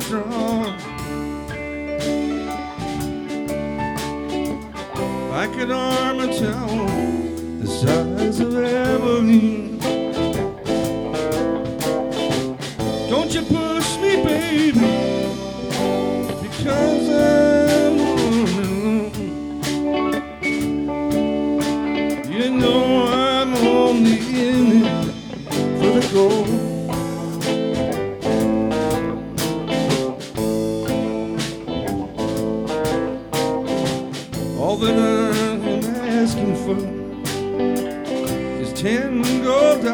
strong. Like an arm a town the size of Abilene. Don't you push me, baby, because I'm alone. You know I'm only in it for the gold. All that I'm asking for is $10 gold.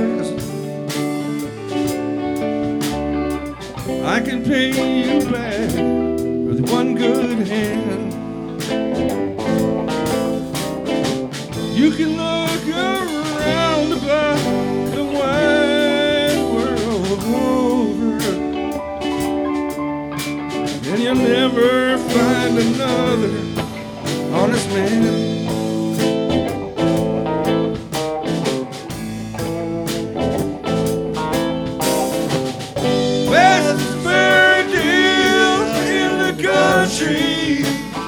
I can pay you back with one good hand. You can look around about the wide world over, and you'll never find another honest man. Best fair deal in the country.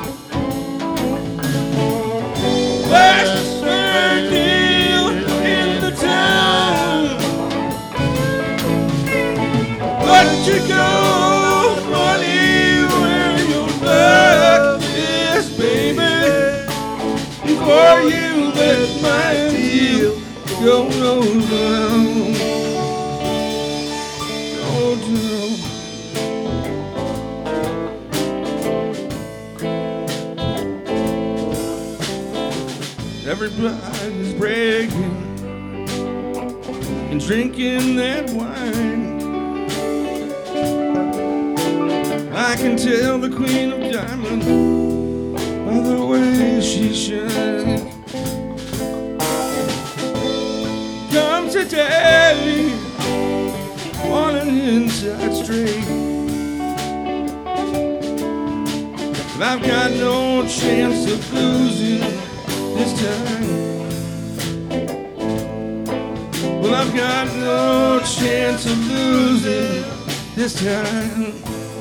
Best fair deal in the town. Let you go, money, where your luck is, baby, before you let my deal go down. Go down. Everybody's bragging and drinking that wine. I can tell the Queen of Diamonds by the way she shines. Come today on an inside straight, but I've got no chance of losing this time. Well, I've got no chance of losing this time.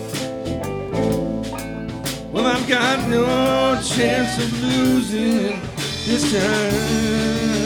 Well, I've got no chance of losing this time.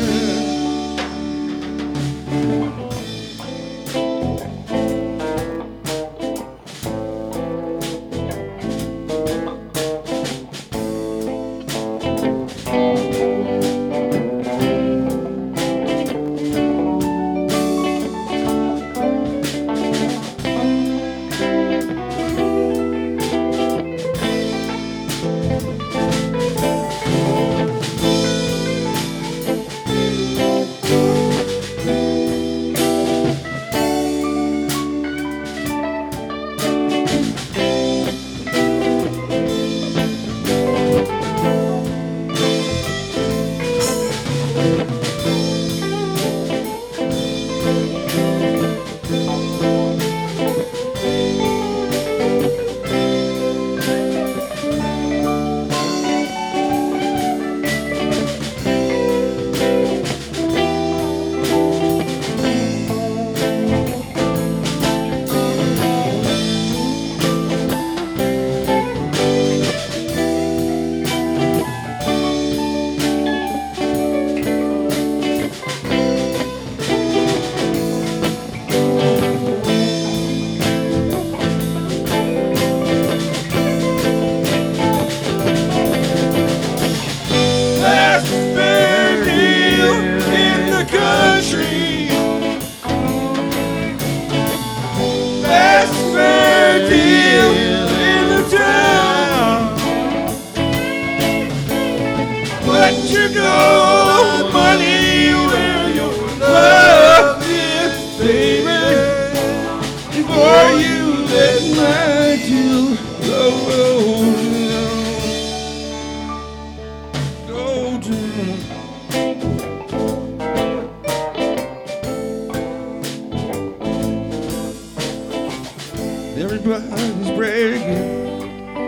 Everybody's bragging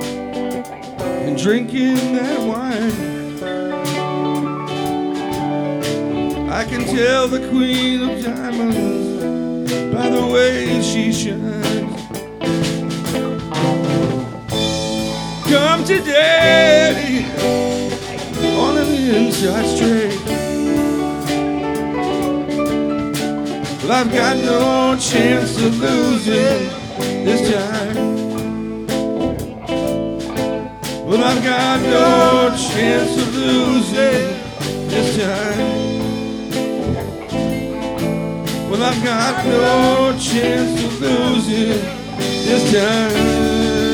and drinking that wine. I can tell the Queen of Diamonds by the way she shines. from today on an inside straight. Well, I've got no chance of losing this time. Well, I've got no chance of losing this time. Well, I've got no chance of losing this time.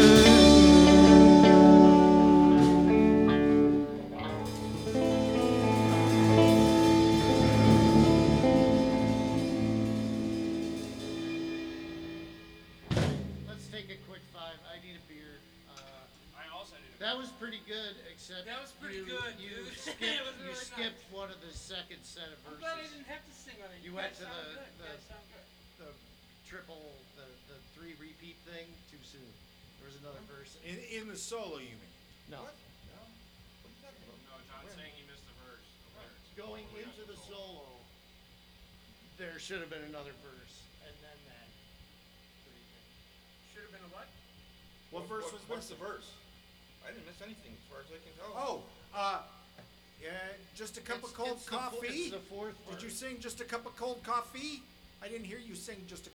Let's take a quick five. I need a beer. I also need That was pretty good, except That was pretty you, good, You dude. skipped, It was you really skipped one of the second set of I'm glad I verses. didn't have to sing on it. You went guys to sound the- good. You the- guys sound good. The triple, the three repeat thing too soon. There was another verse. In the solo, you mean? No. What? No. What are you talking about? No, John's saying he missed the verse. Going into the solo, there should have been another verse, and then that. What do you think? Should have been a what? What verse was What's this? the verse? I didn't miss anything as far as I can tell. Oh, yeah, just a cup of cold It's coffee. the fourth Did you verse. sing just a cup of cold coffee? I didn't hear you sing just a